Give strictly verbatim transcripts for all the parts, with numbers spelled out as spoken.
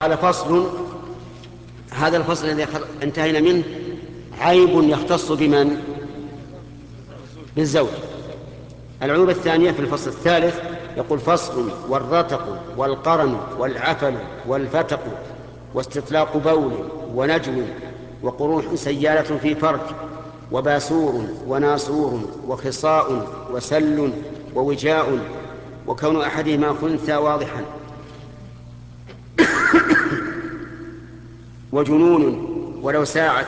هذا فصل هذا الفصل الذي انتهينا منه عيب يختص بمن؟ بالزوج. العيوب الثانية في الفصل الثالث يقول فصل: والرتق والقرن والعفن والفتق واستطلاق بول ونجو وقروح سيالة في فرج وباسور وناصور وخصاء وسل ووجاء وكون أحدهما خنثى واضحا وجنون ولو ساعة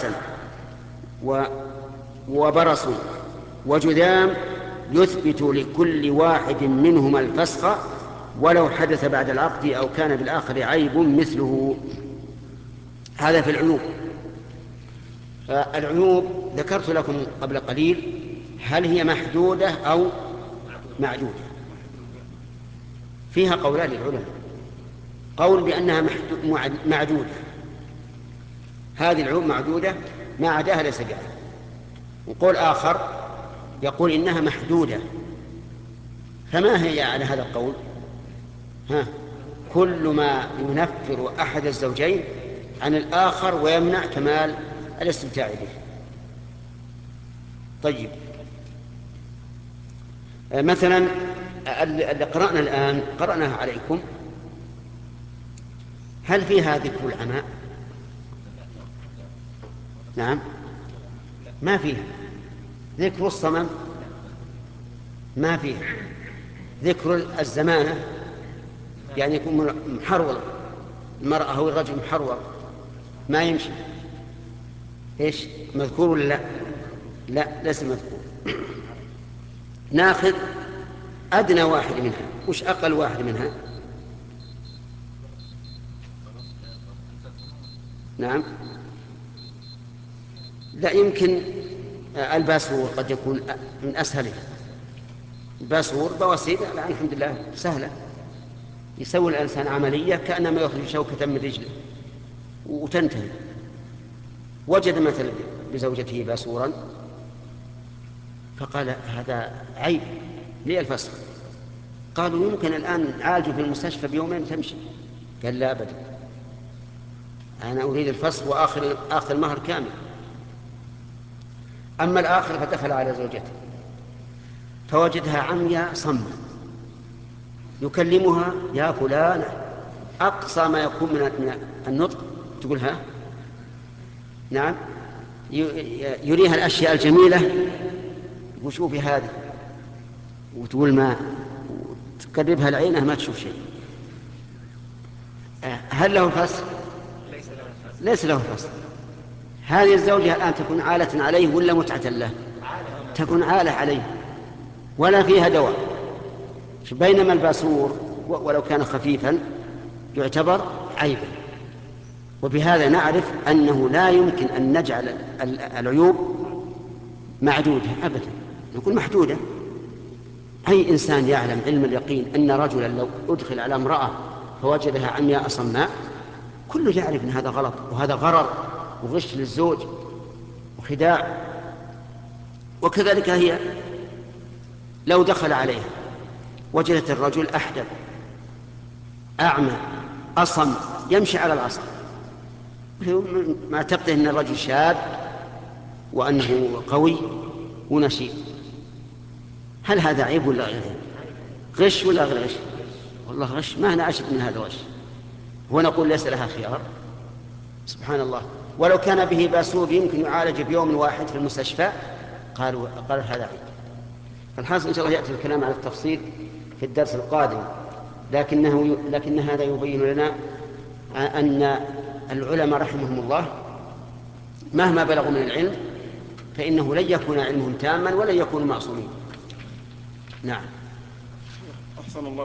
وبرص وجذام يثبت لكل واحد منهما الفسخ ولو حدث بعد العقد أو كان بالآخر عيب مثله. هذا في العيوب. العيوب ذكرت لكم قبل قليل هل هي محدودة أو معدودة؟ فيها قولان للعلماء: قول بأنها معدودة، هذه العيوب معدودة ما عداها ليس بعيب، وقول آخر يقول إنها محدودة. فما هي على هذا القول؟ ها كل ما ينفر أحد الزوجين عن الآخر ويمنع كمال الاستمتاع به. طيب، مثلا اللي قرأنا الآن قرأناها عليكم، هل فيها ذكر العماء؟ نعم، ما فيها. ذكر الصمم ما فيها. ذكر الزمانة، يعني يكون محرور المرأة أو الرجل محرور ما يمشي، إيش مذكور ولا لا؟ لا، ليس مذكور. ناخذ أدنى واحد منها. وش أقل واحد منها؟ نعم، لا يمكن. الباسور قد يكون من أسهلها. الباسور بواسير الآن الحمد لله سهلة، يسوي الإنسان عملية كأنما يخرج شوكة من رجله وتنتهي. وجد مثلا بزوجته باسورا فقال هذا عيب لي الفسخ. قالوا يمكن الآن عالجه في المستشفى بيومين تمشي. قال لا أبدا، أنا أريد الفسخ وآخر آخر المهر كامل. أما الآخر فدخل على زوجته فوجدها عمياء صمة، يكلمها يا فلانة، أقصى ما يكون من النطق تقول ها نعم، يريها الأشياء الجميلة وشوفي هذه، وتقول ما، تقربها العينة ما تشوف شيء. هل له فسخ؟ ليس له فسخ. هذه الزوجة الآن تكون عالة عليه ولا متعة له؟ تكون عالة عليه ولا فيها دواء. بينما الباسور ولو كان خفيفا يعتبر عيبا. وبهذا نعرف أنه لا يمكن أن نجعل العيوب معدودة أبدا، نقول محدودة. أي إنسان يعلم علم اليقين أن رجلا لو أدخل على امرأة فوجدها عمياء صماء كله يعرف أن هذا غلط وهذا غرر وغش للزوج وخداع. وكذلك هي لو دخل عليها وجدت الرجل أحدب أعمى أصم يمشي على العصا، ما تعتقد أن الرجل شاب وأنه قوي ونشيط، هل هذا عيب ولا غير عيب؟ غش ولا غير غش؟ والله غش، ما أنا أشك من هذا الغش. ونقول ليس لها خيار. سبحان الله. ولو كان به باسور يمكن يعالج بيوم واحد في المستشفى قالوا قال هذا عيب. فالحاصل إن شاء الله يأتي الكلام على التفصيل في الدرس القادم، لكنه لكن هذا يبين لنا أن العلماء رحمهم الله مهما بلغوا من العلم فإنه لن يكون علمهم تاما ولن يكونوا معصومين. نعم. أحسن الله.